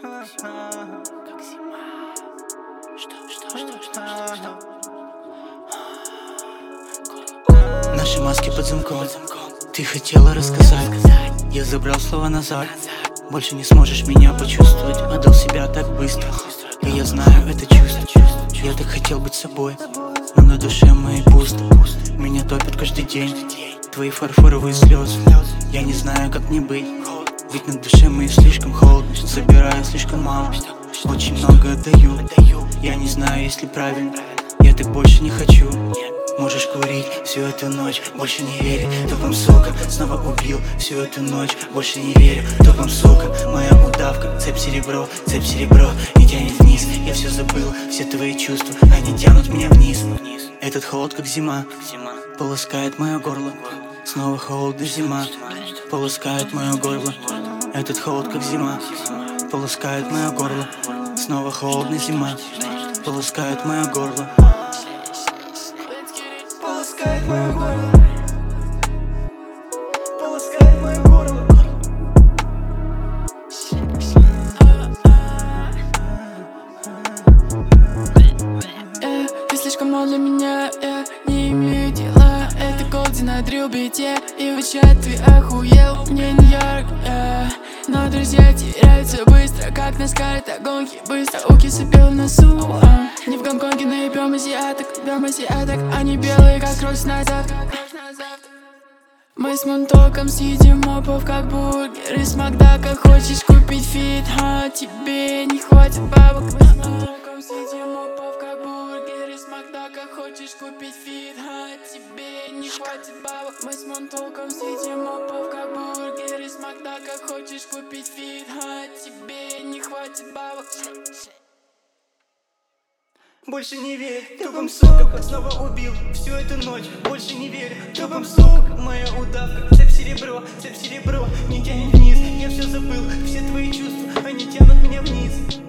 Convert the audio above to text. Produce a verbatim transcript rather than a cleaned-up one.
Как зима. Что, что, что, что, что, что? Наши маски под замком. Ты хотела рассказать, я забрал слова назад. Больше не сможешь меня почувствовать. Отдал себя так быстро, и я знаю это чувство. Я так хотел быть собой, но на душе моей пусто. Меня топит каждый день твои фарфоровые слезы. Я не знаю, как мне быть, ведь на душе моей слишком холодно. Собираю слишком мало, очень много отдаю. Я не знаю, если правильно, я так больше не хочу. Можешь курить всю эту ночь, больше не верю тупым сукам. Снова убил всю эту ночь, больше не верю тупым сукам. Моя удавка, цепь серебро, цепь серебро не тянет вниз. Я все забыл, все твои чувства, они тянут меня вниз. Этот холод как зима, полоскает мое горло. Снова холодная зима, полоскает мое горло. Этот холод как зима, полоскает мое горло. Снова холодная зима, полоскает мое горло. Полоскает мое горло. Полоскает мое горло. э, Ты слишком мал для меня, я не имею дела. Это голди на дрил-бите, и в чат ты охуел. Мне не ярко, э, но друзья теряются быстро, как на скарта гонки быстро. У кисы бел в носу, э. Не в Гонконге наебем азиаток, дам азиаток. Они белые, как кровь на завтрак. Мы с Монтоком съедим мопов, как бургеры с Макдака. Хочешь купить фит, а тебе не хватит бабок. Мы с Монтоком съедим мопов, как бургеры с Макдака. Хочешь купить фит, а тебе не хватит бабок. Мы с Монтоком съедим мопов, как бургеры с Макдака. Хочешь купить фит, а тебе не хватит бабок. Больше не верю тупым сукам, снова убил всю эту ночь. Больше не верю тупым сукам. Моя удавка, цепь серебро, цепь серебро не тянет вниз. Я все забыл, все твои чувства, они тянут меня вниз.